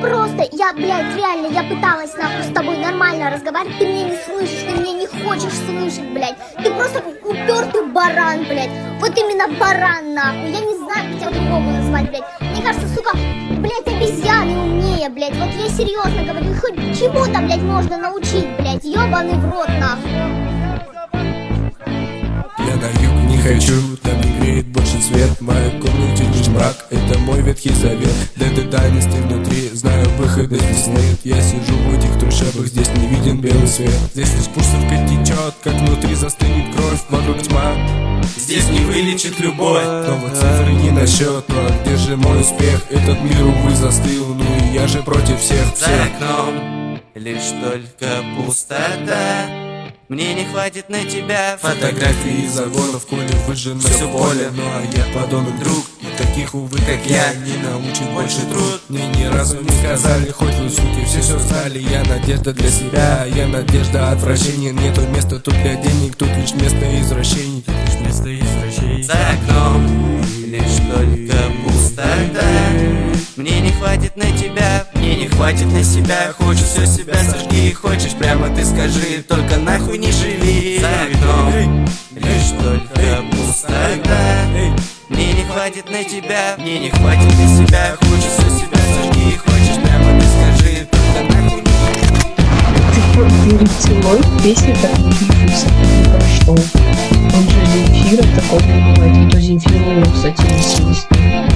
просто, блядь, реально, я пыталась нахуй с тобой нормально разговаривать, ты меня не слышишь, ты меня не хочешь слышать, блядь. Ты просто упертый баран, блядь. Вот именно баран, нахуй. Я не знаю, как тебя по-другому назвать, блядь. Мне кажется, сука, блядь, обезьяны умнее, блядь. Вот я серьезно говорю, хоть чему-то, блядь, можно научить, блядь. Ёбаный в рот, нахуй. Я на юг не хочу, там не греет больше свет. В моей комнате лишь мрак, это мой ветхий завет. До дальности внутри, знаю, выхода здесь нет. Я сижу в этих трущобах, здесь не виден белый свет. Здесь лишь пульсовка течет, как внутри застынет кровь. Вокруг тьма, здесь не вылечит любовь. Снова цифры не на счет, но где же мой успех? Этот мир, увы, застыл, ну и я же против всех. За окном лишь только пустота. Мне не хватит на тебя Фотографии из загона, в коле выжжено все поле. Ну а я подонок, друг, и таких, увы, как я, не научит больше труд. Мне ни разу не сказали, хоть вы, суки, все знали. Я надежда для себя, я надежда отвращения. Нету места тут для денег, тут лишь место извращений. За окном лишь только пустота. Мне не хватит на тебя, мне не хватит на себя. Хочешь все себя сожги, хочешь прямо ты скажи, только нахуй не живи. За окном лишь только пустота. Мне не хватит на тебя, мне не хватит на себя. Хочешь все себя сожги, хочешь прямо ты скажи, только нахуй не живи. Перед целой песня так не пишется, не прошло. Он же Земфира, такого не бывает. А то Земфира, кстати, не